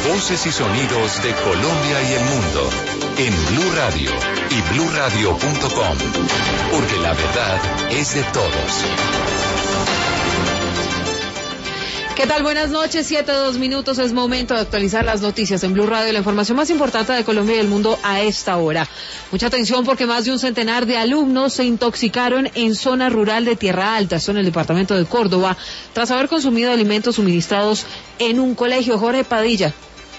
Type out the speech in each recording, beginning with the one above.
Voces y sonidos de Colombia y el mundo en Blue Radio y bluradio.com, porque la verdad es de todos. ¿Qué tal? Buenas noches, 7:02. Es momento de actualizar las noticias en Blue Radio, la información más importante de Colombia y el mundo a esta hora. Mucha atención porque más de un centenar de alumnos se intoxicaron en zona rural de Tierra Alta, esto en el departamento de Córdoba, tras haber consumido alimentos suministrados en un colegio. Jorge Padilla.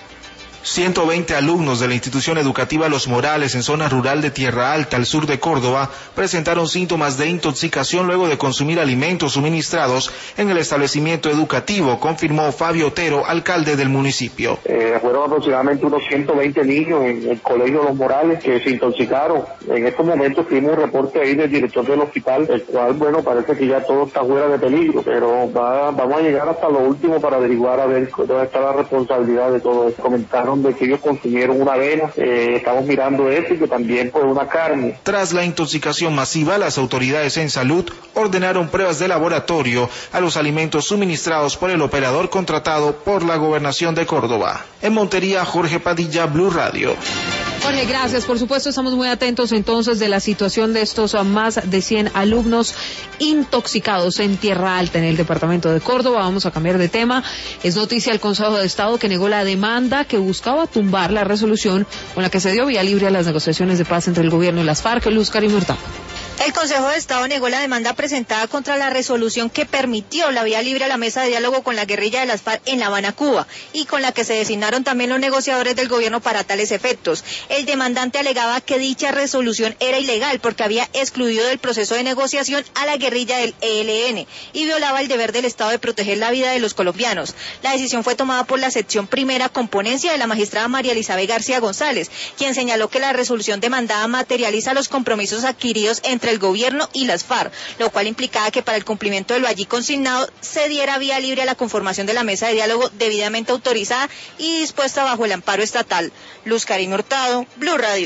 120 alumnos de la institución educativa Los Morales en zona rural de Tierra Alta, al sur de Córdoba, presentaron síntomas de intoxicación luego de consumir alimentos suministrados en el establecimiento educativo, confirmó Fabio Otero, alcalde del municipio. Fueron aproximadamente unos 120 niños en el colegio Los Morales que se intoxicaron. En estos momentos tuvimos un reporte ahí del director del hospital, el cual, parece que ya todo está fuera de peligro, pero vamos a llegar hasta lo último para averiguar a ver dónde está la responsabilidad de todo esto. Comentaron de que ellos consumieron una avena, estamos mirando eso y que también fue una carne. Tras la intoxicación masiva, las autoridades en salud ordenaron pruebas de laboratorio a los alimentos suministrados por el operador contratado por la Gobernación de Córdoba. En Montería, Jorge Padilla, Blue Radio. Jorge, gracias. Por supuesto, estamos muy atentos entonces de la situación de estos más de 100 alumnos intoxicados en Tierra Alta, en el departamento de Córdoba. Vamos a cambiar de tema. Es noticia el Consejo de Estado que negó la demanda que buscaba tumbar la resolución con la que se dio vía libre a las negociaciones de paz entre el gobierno y las FARC. Luz Karim Hurtado. El Consejo de Estado negó la demanda presentada contra la resolución que permitió la vía libre a la mesa de diálogo con la guerrilla de las FARC en La Habana, Cuba, y con la que se designaron también los negociadores del gobierno para tales efectos. El demandante alegaba que dicha resolución era ilegal porque había excluido del proceso de negociación a la guerrilla del ELN y violaba el deber del Estado de proteger la vida de los colombianos. La decisión fue tomada por la sección primera con ponencia de la magistrada María Elizabeth García González, quien señaló que la resolución demandada materializa los compromisos adquiridos entre el gobierno y las FARC, lo cual implicaba que para el cumplimiento de lo allí consignado se diera vía libre a la conformación de la mesa de diálogo debidamente autorizada y dispuesta bajo el amparo estatal. Luz Karim Hurtado, Blue Radio.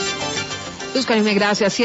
Luz Karim, gracias.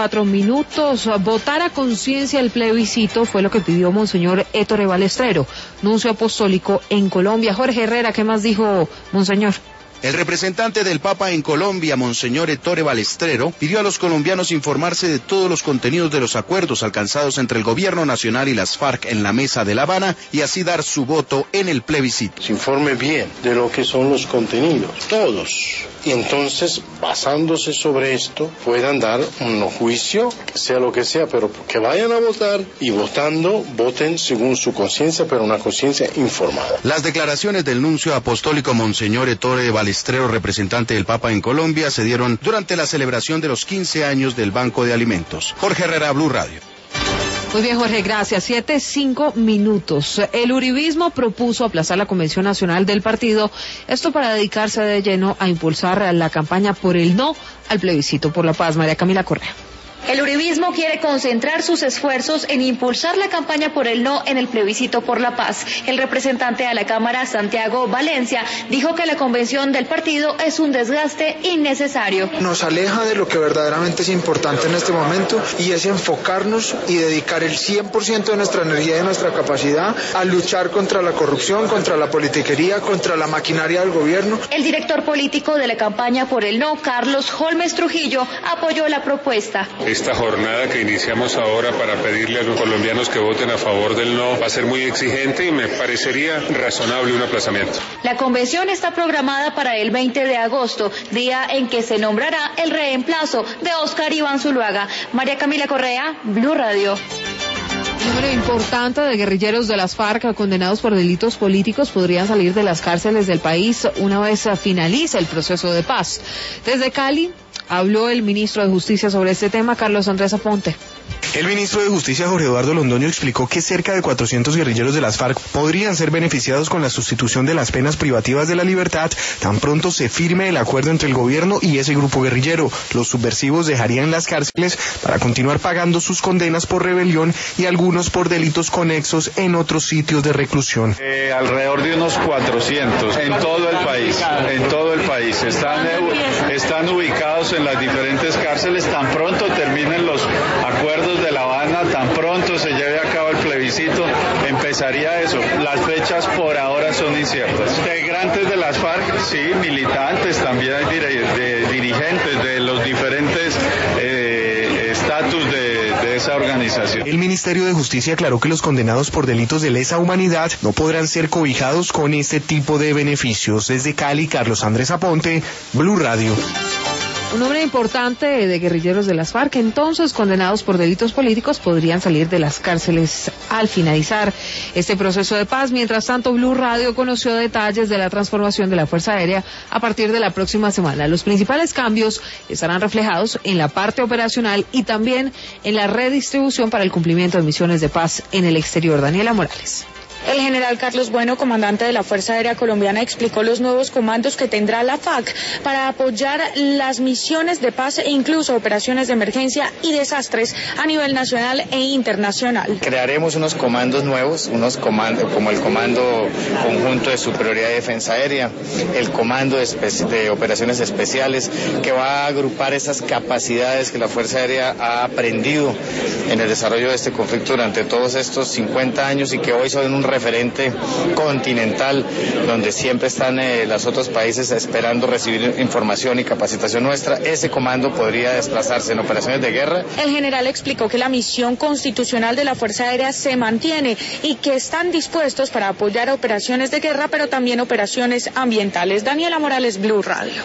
7:04. Votar a conciencia el plebiscito fue lo que pidió Monseñor Ettore Balestrero, nuncio apostólico en Colombia. Jorge Herrera, ¿qué más dijo Monseñor? El representante del Papa en Colombia, Monseñor Ettore Balestrero, pidió a los colombianos informarse de todos los contenidos de los acuerdos alcanzados entre el gobierno nacional y las FARC en la mesa de La Habana y así dar su voto en el plebiscito. Se informe bien de lo que son los contenidos, todos. Y entonces, basándose sobre esto, puedan dar un juicio, sea lo que sea, pero que vayan a votar y votando, voten según su conciencia, pero una conciencia informada. Las declaraciones del nuncio apostólico Monseñor Ettore Balestrero, representante del Papa en Colombia, se dieron durante la celebración de los 15 años del Banco de Alimentos. Jorge Herrera, Blue Radio. Muy bien, Jorge, gracias. 7:05. El uribismo propuso aplazar la convención nacional del partido, esto para dedicarse de lleno a impulsar la campaña por el no al plebiscito por la paz. María Camila Correa. El uribismo quiere concentrar sus esfuerzos en impulsar la campaña por el no en el plebiscito por la paz. El representante de la Cámara, Santiago Valencia, dijo que la convención del partido es un desgaste innecesario. Nos aleja de lo que verdaderamente es importante en este momento y es enfocarnos y dedicar el 100% de nuestra energía y de nuestra capacidad a luchar contra la corrupción, contra la politiquería, contra la maquinaria del gobierno. El director político de la campaña por el no, Carlos Holmes Trujillo, apoyó la propuesta. Esta jornada que iniciamos ahora para pedirle a los colombianos que voten a favor del no va a ser muy exigente y me parecería razonable un aplazamiento. La convención está programada para el 20 de agosto, día en que se nombrará el reemplazo de Óscar Iván Zuluaga. María Camila Correa, Blue Radio. Un número importante de guerrilleros de las FARC condenados por delitos políticos podrían salir de las cárceles del país una vez finalice el proceso de paz. Desde Cali habló el ministro de Justicia sobre este tema, Carlos Andrés Aponte. El ministro de Justicia, Jorge Eduardo Londoño, explicó que cerca de 400 guerrilleros de las FARC podrían ser beneficiados con la sustitución de las penas privativas de la libertad tan pronto se firme el acuerdo entre el gobierno y ese grupo guerrillero. Los subversivos dejarían las cárceles para continuar pagando sus condenas por rebelión y algunos por delitos conexos en otros sitios de reclusión. Alrededor de unos 400 en todo el país. Están ubicados en las diferentes cárceles. Tan pronto terminen los acuerdos de La Habana, tan pronto se lleve a cabo el plebiscito, empezaría eso. Las fechas por ahora son inciertas. Integrantes de las FARC Sí, militantes, también hay dirigentes de los diferentes estatus de esa organización. El Ministerio de Justicia aclaró que los condenados por delitos de lesa humanidad no podrán ser cobijados con este tipo de beneficios. Desde Cali, Carlos Andrés Aponte, Blue Radio. Un número importante de guerrilleros de las FARC, entonces condenados por delitos políticos, podrían salir de las cárceles al finalizar este proceso de paz. Mientras tanto, Blue Radio conoció detalles de la transformación de la Fuerza Aérea a partir de la próxima semana. Los principales cambios estarán reflejados en la parte operacional y también en la redistribución para el cumplimiento de misiones de paz en el exterior. Daniela Morales. El general Carlos Bueno, comandante de la Fuerza Aérea Colombiana, explicó los nuevos comandos que tendrá la FAC para apoyar las misiones de paz e incluso operaciones de emergencia y desastres a nivel nacional e internacional. Crearemos unos comandos nuevos, como el Comando Conjunto de Superioridad y Defensa Aérea, el Comando de Operaciones Especiales, que va a agrupar esas capacidades que la Fuerza Aérea ha aprendido en el desarrollo de este conflicto durante todos estos 50 años y que hoy son un referente continental donde siempre están los otros países esperando recibir información y capacitación nuestra. Ese comando podría desplazarse en operaciones de guerra. El general explicó que la misión constitucional de la Fuerza Aérea se mantiene y que están dispuestos para apoyar operaciones de guerra, pero también operaciones ambientales. Daniela Morales, Blue Radio.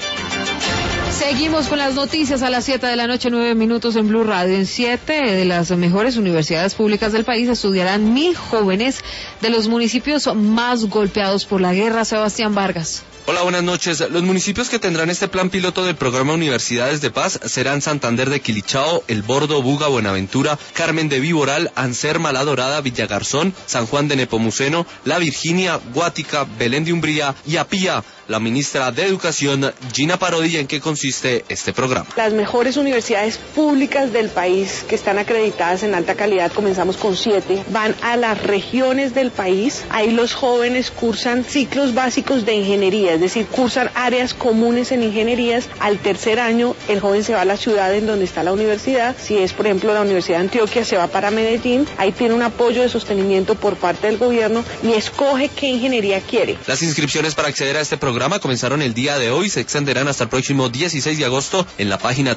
Seguimos con las noticias a las 7 de la noche, 9 minutos en Blue Radio. En 7 de las mejores universidades públicas del país estudiarán 1.000 jóvenes de los municipios más golpeados por la guerra. Sebastián Vargas. Hola, buenas noches. Los municipios que tendrán este plan piloto del programa Universidades de Paz serán Santander de Quilichao, El Bordo, Buga, Buenaventura, Carmen de Viboral, Anserma, La Dorada, Villagarzón, San Juan de Nepomuceno, La Virginia, Guática, Belén de Umbría y Apía. La ministra de Educación, Gina Parodi, ¿en qué consiste este programa? Las mejores universidades públicas del país que están acreditadas en alta calidad, comenzamos con 7, van a las regiones del país. Ahí los jóvenes cursan ciclos básicos de ingeniería, es decir, cursan áreas comunes en ingenierías. Al tercer año, el joven se va a la ciudad en donde está la universidad. Si es, por ejemplo, la Universidad de Antioquia, se va para Medellín. Ahí tiene un apoyo de sostenimiento por parte del gobierno y escoge qué ingeniería quiere. Las inscripciones para acceder a este programa comenzaron el día de hoy, se extenderán hasta el próximo 16 de agosto en la página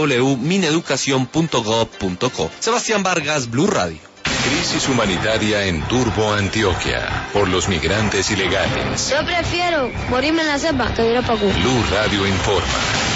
www.mineducacion.gov.co. Sebastián Vargas, Blue Radio. Crisis humanitaria en Turbo, Antioquia, por los migrantes ilegales. Yo prefiero morirme en la selva que ir a Pacú. Blue Radio informa.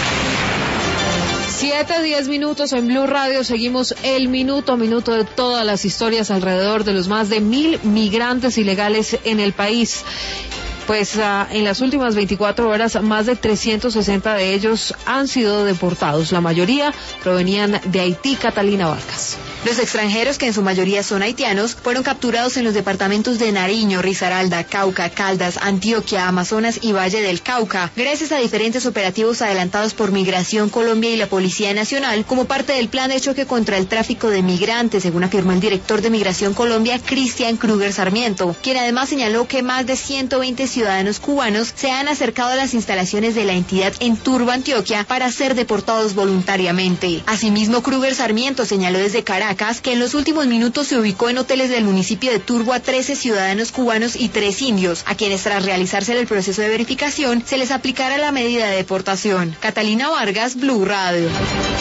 7:10 minutos en Blue Radio. Seguimos el minuto a minuto de todas las historias alrededor de los más de 1.000 migrantes ilegales en el país. Pues en las últimas 24 horas, más de 360 de ellos han sido deportados. La mayoría provenían de Haití. Catalina Vargas. Los extranjeros, que en su mayoría son haitianos, fueron capturados en los departamentos de Nariño, Risaralda, Cauca, Caldas, Antioquia, Amazonas y Valle del Cauca, gracias a diferentes operativos adelantados por Migración Colombia y la Policía Nacional, como parte del plan de choque contra el tráfico de migrantes, según afirmó el director de Migración Colombia, Cristian Kruger Sarmiento, quien además señaló que más de 120 ciudadanos cubanos se han acercado a las instalaciones de la entidad en Turbo, Antioquia, para ser deportados voluntariamente. Asimismo, Kruger Sarmiento señaló desde Caracas que en los últimos minutos se ubicó en hoteles del municipio de Turbo a 13 ciudadanos cubanos y 3 indios, a quienes tras realizarse el proceso de verificación se les aplicará la medida de deportación. Catalina Vargas, Blue Radio.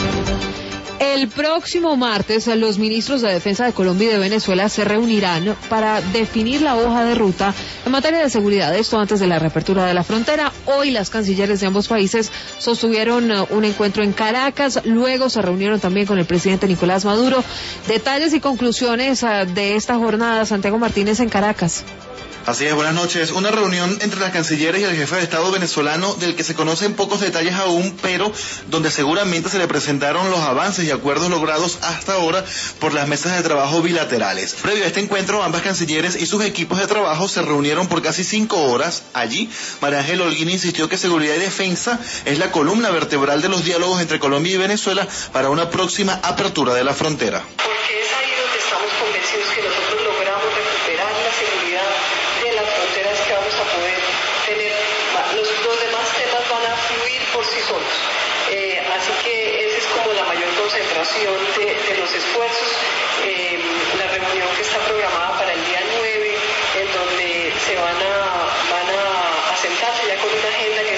El próximo martes, los ministros de Defensa de Colombia y de Venezuela se reunirán para definir la hoja de ruta en materia de seguridad. Esto antes de la reapertura de la frontera. Hoy las cancilleres de ambos países sostuvieron un encuentro en Caracas. Luego se reunieron también con el presidente Nicolás Maduro. Detalles y conclusiones de esta jornada. Santiago Martínez en Caracas. Así es, buenas noches. Una reunión entre las cancilleres y el jefe de Estado venezolano del que se conocen pocos detalles aún, pero donde seguramente se le presentaron los avances y acuerdos logrados hasta ahora por las mesas de trabajo bilaterales. Previo a este encuentro, ambas cancilleres y sus equipos de trabajo se reunieron por casi 5 horas. Allí, María Ángela Holguín insistió que seguridad y defensa es la columna vertebral de los diálogos entre Colombia y Venezuela para una próxima apertura de la frontera. Porque es ahí donde estamos convencidos que nosotros logramos recuperar la seguridad de las fronteras que vamos a poder tener. Los demás temas van a fluir por sí solos. Así que esa es como la mayor concentración de los esfuerzos. La reunión que está programada para el día 9, en donde se van a sentarse ya con una agenda que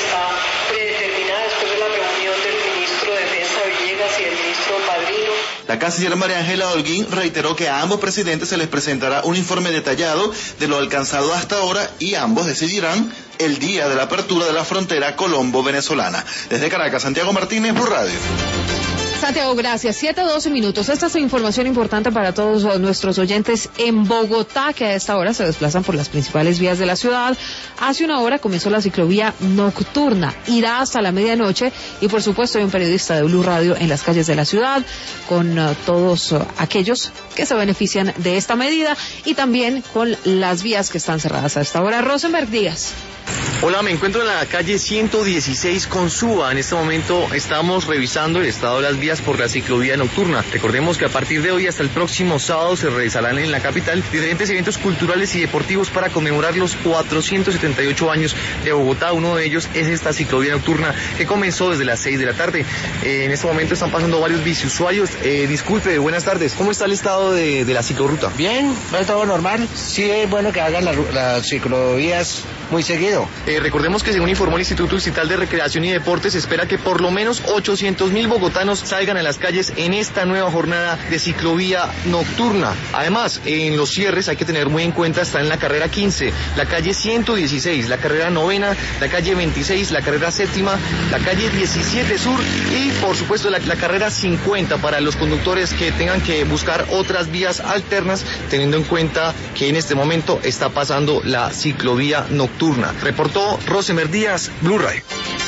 La canciller María Ángela Holguín reiteró que a ambos presidentes se les presentará un informe detallado de lo alcanzado hasta ahora y ambos decidirán el día de la apertura de la frontera colombo-venezolana. Desde Caracas, Santiago Martínez, Blue Radio. Santiago, gracias. 7:12. Esta es información importante para todos nuestros oyentes en Bogotá, que a esta hora se desplazan por las principales vías de la ciudad. Hace una hora comenzó la ciclovía nocturna. Irá hasta la medianoche y, por supuesto, hay un periodista de Blue Radio en las calles de la ciudad con todos aquellos que se benefician de esta medida y también con las vías que están cerradas a esta hora. Rosenberg Díaz. Hola, me encuentro en la calle 116 con Suba. En este momento estamos revisando el estado de las vías por la ciclovía nocturna. Recordemos que a partir de hoy hasta el próximo sábado se realizarán en la capital diferentes eventos culturales y deportivos para conmemorar los 478 años de Bogotá. Uno de ellos es esta ciclovía nocturna que comenzó desde las 6 de la tarde. En este momento están pasando varios biciusuarios. Disculpe, buenas tardes. ¿Cómo está el estado de la ciclorruta? Bien, va todo normal. Sí, es bueno que hagan las ciclovías muy seguido. Recordemos que según informó el Instituto Distrital de Recreación y Deportes, se espera que por lo menos 800.000 bogotanos salgan a las calles en esta nueva jornada de ciclovía nocturna. Además, en los cierres hay que tener muy en cuenta, está en la carrera 15, la calle 116, la carrera 9, la calle 26, la carrera 7, la calle 17 Sur y, por supuesto, la carrera 50 para los conductores que tengan que buscar otras vías alternas, teniendo en cuenta que en este momento está pasando la ciclovía nocturna. Reportó Rosenberg Díaz, Blue Radio.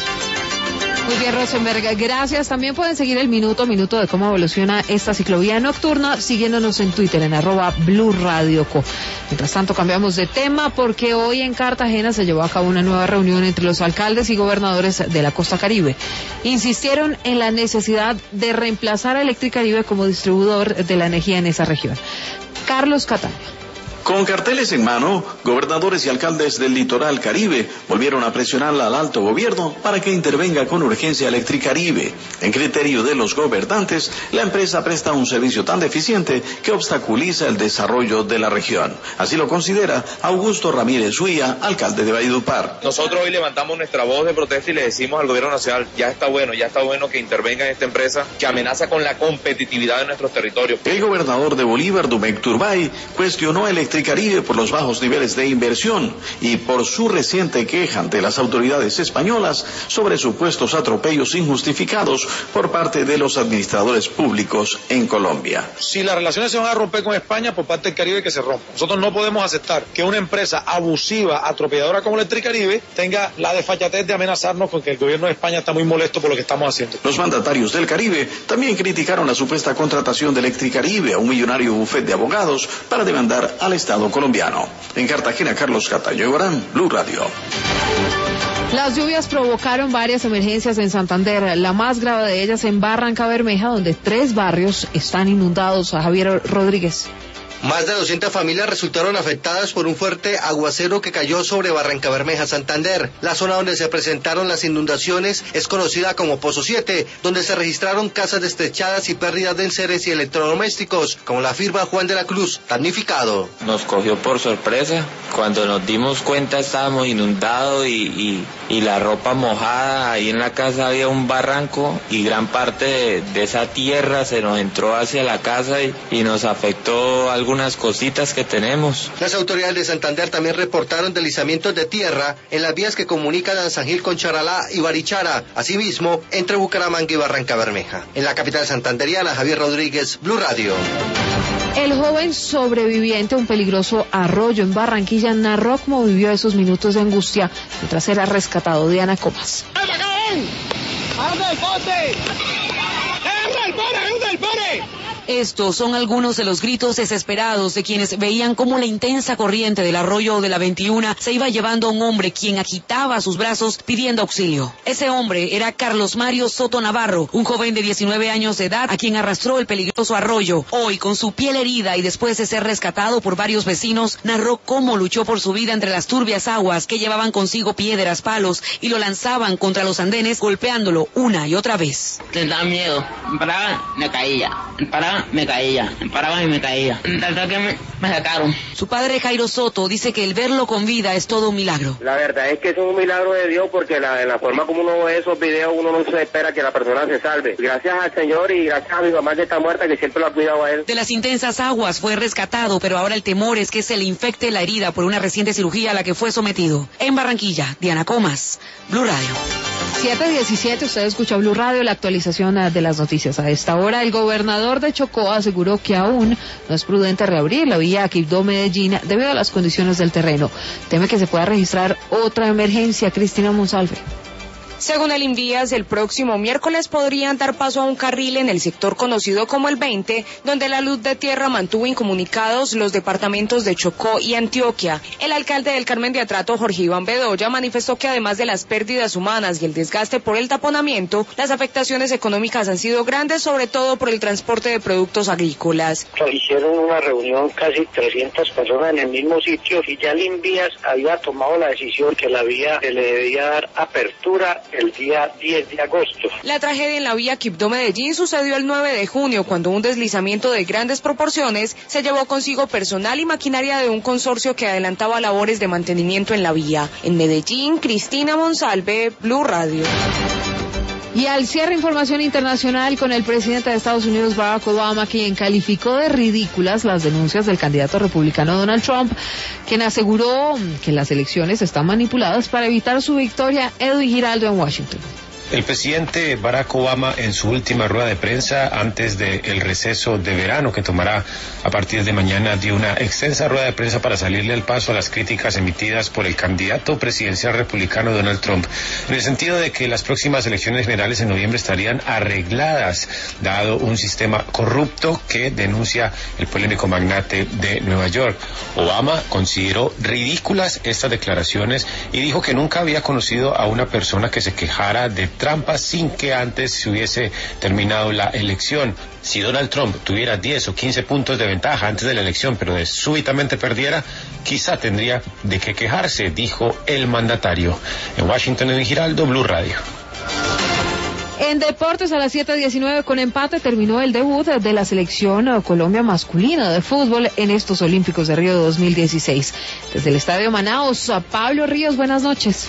Muy bien, Rosenberg, gracias. También pueden seguir el minuto de cómo evoluciona esta ciclovía nocturna siguiéndonos en Twitter en @BlueRadioCo. Mientras tanto, cambiamos de tema porque hoy en Cartagena se llevó a cabo una nueva reunión entre los alcaldes y gobernadores de la costa Caribe. Insistieron en la necesidad de reemplazar a Electricaribe como distribuidor de la energía en esa región. Carlos Catania. Con carteles en mano, gobernadores y alcaldes del litoral Caribe volvieron a presionar al alto gobierno para que intervenga con urgencia Electricaribe. En criterio de los gobernantes, la empresa presta un servicio tan deficiente que obstaculiza el desarrollo de la región. Así lo considera Augusto Ramírez Huía, alcalde de Valledupar. Nosotros hoy levantamos nuestra voz de protesta y le decimos al gobierno nacional, ya está bueno que intervenga en esta empresa que amenaza con la competitividad de nuestros territorios. El gobernador de Bolívar, Dumec Turbay, cuestionó Electricaribe por los bajos niveles de inversión y por su reciente queja ante las autoridades españolas sobre supuestos atropellos injustificados por parte de los administradores públicos en Colombia. Si las relaciones se van a romper con España, por parte del Caribe que se rompa. Nosotros no podemos aceptar que una empresa abusiva, atropelladora como Electricaribe tenga la desfachatez de amenazarnos con que el gobierno de España está muy molesto por lo que estamos haciendo. Los mandatarios del Caribe también criticaron la supuesta contratación de Electricaribe a un millonario bufete de abogados para demandar al Estado colombiano. En Cartagena, Carlos Cataño Guarán, Blue Radio. Las lluvias provocaron varias emergencias en Santander, la más grave de ellas en Barrancabermeja, donde 3 barrios están inundados. A Javier Rodríguez. Más de 200 familias resultaron afectadas por un fuerte aguacero que cayó sobre Barrancabermeja, Santander. La zona donde se presentaron las inundaciones es conocida como Pozo 7, donde se registraron casas destrechadas y pérdidas de enseres y electrodomésticos, como la firma Juan de la Cruz, damnificado. Nos cogió por sorpresa. Cuando nos dimos cuenta estábamos inundados y la ropa mojada. Ahí en la casa había un barranco y gran parte de esa tierra se nos entró hacia la casa y nos afectó algunas cositas que tenemos. Las autoridades de Santander también reportaron deslizamientos de tierra en las vías que comunican a San Gil con Charalá y Barichara, asimismo entre Bucaramanga y Barrancabermeja. En la capital santanderiana, Javier Rodríguez, Blue Radio. El joven sobreviviente a un peligroso arroyo en Barranquilla narró cómo vivió esos minutos de angustia mientras era rescatado. Diana Comas. Estos son algunos de los gritos desesperados de quienes veían cómo la intensa corriente del arroyo de la 21 se iba llevando a un hombre quien agitaba sus brazos pidiendo auxilio. Ese hombre era Carlos Mario Soto Navarro, un joven de 19 años de edad a quien arrastró el peligroso arroyo. Hoy, con su piel herida y después de ser rescatado por varios vecinos, narró cómo luchó por su vida entre las turbias aguas que llevaban consigo piedras, palos y lo lanzaban contra los andenes golpeándolo una y otra vez. Te da miedo, paraba, me caía, paraba paraban, me caía, me paraban y me caía. Hasta que me sacaron. Su padre Jairo Soto dice que el verlo con vida es todo un milagro. La verdad es que es un milagro de Dios porque en la forma como uno ve esos videos uno no se espera que la persona se salve. Gracias al Señor y gracias a mi mamá que está muerta que siempre lo ha cuidado a él. De las intensas aguas fue rescatado, pero ahora el temor es que se le infecte la herida por una reciente cirugía a la que fue sometido. En Barranquilla, Diana Comas, Blue Radio. 7:17, usted escucha Blue Radio, la actualización de las noticias. A esta hora, el gobernador de Chocó aseguró que aún no es prudente reabrir la vía Quibdó-Medellín debido a las condiciones del terreno. Teme que se pueda registrar otra emergencia. Cristina Monsalve. Según el Invías, el próximo miércoles podrían dar paso a un carril en el sector conocido como el 20, donde la Luz de Tierra mantuvo incomunicados los departamentos de Chocó y Antioquia. El alcalde del Carmen de Atrato, Jorge Iván Bedoya, manifestó que además de las pérdidas humanas y el desgaste por el taponamiento, las afectaciones económicas han sido grandes, sobre todo por el transporte de productos agrícolas. Hicieron una reunión casi 300 personas en el mismo sitio y ya el Invías había tomado la decisión que la vía se le debía dar apertura el día 10 de agosto. La tragedia en la vía Quibdó-Medellín sucedió el 9 de junio, cuando un deslizamiento de grandes proporciones se llevó consigo personal y maquinaria de un consorcio que adelantaba labores de mantenimiento en la vía. En Medellín, Cristina Monsalve, Blue Radio. Y al cierre, información internacional con el presidente de Estados Unidos, Barack Obama, quien calificó de ridículas las denuncias del candidato republicano Donald Trump, quien aseguró que las elecciones están manipuladas para evitar su victoria. Edwin Giraldo en Washington. El presidente Barack Obama, en su última rueda de prensa antes del receso de verano que tomará a partir de mañana, dio una extensa rueda de prensa para salirle al paso a las críticas emitidas por el candidato presidencial republicano Donald Trump, en el sentido de que las próximas elecciones generales en noviembre estarían arregladas, dado un sistema corrupto que denuncia el polémico magnate de Nueva York. Obama consideró ridículas estas declaraciones y dijo que nunca había conocido a una persona que se quejara de trampas sin que antes se hubiese terminado la elección. Si Donald Trump tuviera 10 o 15 puntos de ventaja antes de la elección, pero súbitamente perdiera, quizá tendría de qué quejarse, dijo el mandatario. En Washington, Edwin Giraldo, Blue Radio. En deportes, a las 7:19 con empate terminó el debut de la selección Colombia masculina de fútbol en estos Olímpicos de Río 2016. Desde el Estadio Manaos, a Pablo Ríos, buenas noches.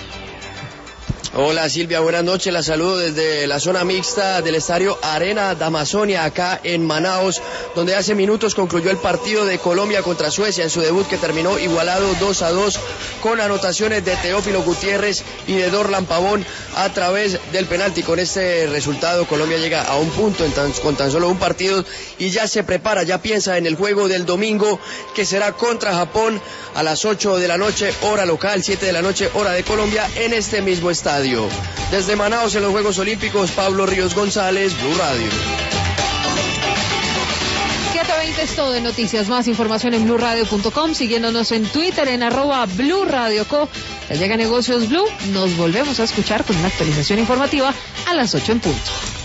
Hola Silvia, buenas noches, la saludo desde la zona mixta del estadio Arena de Amazonia, acá en Manaos, donde hace minutos concluyó el partido de Colombia contra Suecia en su debut, que terminó igualado 2-2 con anotaciones de Teófilo Gutiérrez y de Dorlan Pavón a través del penalti. Con este resultado Colombia llega a un punto con tan solo un partido y ya se prepara, ya piensa en el juego del domingo, que será contra Japón a las 8 de la noche, hora local, 7 de la noche, hora de Colombia, en este mismo estadio. Desde Manaos en los Juegos Olímpicos, Pablo Ríos González, Blue Radio. 7:20 es todo de noticias. Más información en bluradio.com, siguiéndonos en Twitter en @BluRadioCo. Ya llega Negocios Blue. Nos volvemos a escuchar con una actualización informativa a las 8 en punto.